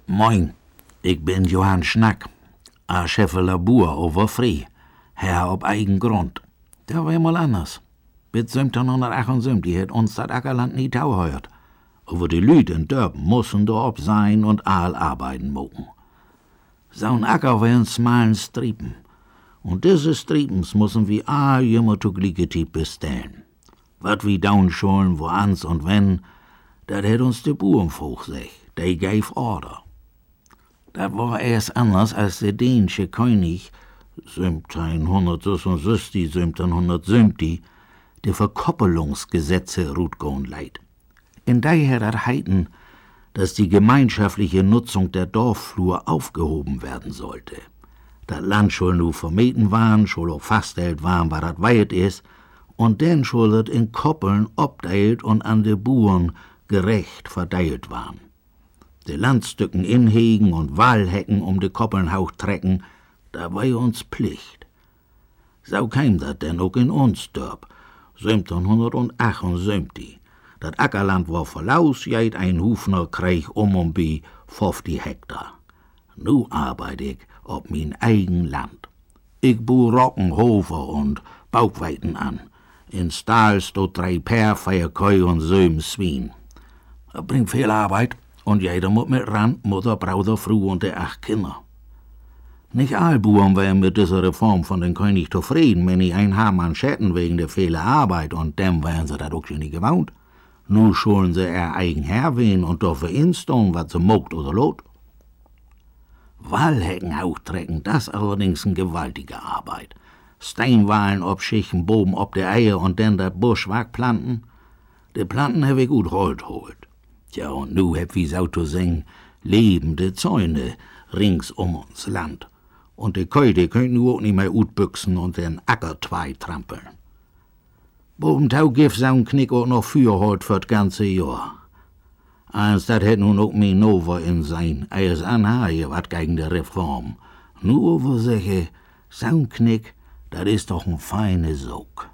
Moin, ich bin Johann Schnack, a Chefe Labur over Free, Herr ob eigen Grund. Der war mal anders. Bis 1778 hat uns das Ackerland nie tauheuert. Aber die Lüd in Dörpen mussen da ob sein und all arbeiten mogen. So'n Acker war in smalen Striepen. Und diese Striepens mussen wir all immer zu Gligetit bestellen. Wat wie daunschulen, wo ans und wenn, dat hätt uns de Burenvogt sech, der gave Order. Dat war erst anders als der dänische König 1766, 1770, de Verkoppelungsgesetze rutgoen leid. In daher dat heiten, dass die gemeinschaftliche Nutzung der Dorfflur aufgehoben werden sollte. Dat Land schul nu vermeten waren, schul auch faststellt waren, war dat weit is, und denn schul dat in Koppeln obdeilt und an de Buren gerecht verdeilt waren. De Landstücken inhegen und Wahlhecken de Koppeln hauchtrecken, da war uns Pflicht. So kam dat denn auch in uns Dörp, 1778. Dat Ackerland war verlaus, jeit ein Hufner Krieg bi 50 Hektar. Nu arbeite ich ob mein eigen Land. Ich bu Rockenhofer und Baukweiten an. In Stahl stot 3 Pär, 4 Keu und 7 Swien. Das bringt viel Arbeit und jeder muss mit ran, Mutter, Bruder, Frau und die 8 Kinder. Nicht all Buren wären mit dieser Reform von den König zufrieden, wenn ich ein Hamann schätten wegen der vielen Arbeit, und dem wären sie dat auch schon nicht gewohnt. Nu schulen sie eigen Herr wen und dürfen instehen, was sie mogt oder lot. Wallhecken auftrecken, das allerdings eine gewaltige Arbeit. Steinwahlen obschichten, Boben ob der Eier und dann dat Busch wegplanten. Die Planten hab ich gut holt. Tja, und nu hab wie so zu singen, lebende Zäune rings uns Land. Und die Keu, die können nu auch nicht mehr utbüchsen und den Acker zwei trampeln. Bobentau gif so'n Knick auch noch Fürholt für das ganze Jahr. Eins, dat hätt nun auch mein Nova in sein, als Anhaje wat gegen die Reform. Nur wo sage, so'n Knick, dat is doch ein feine Sog.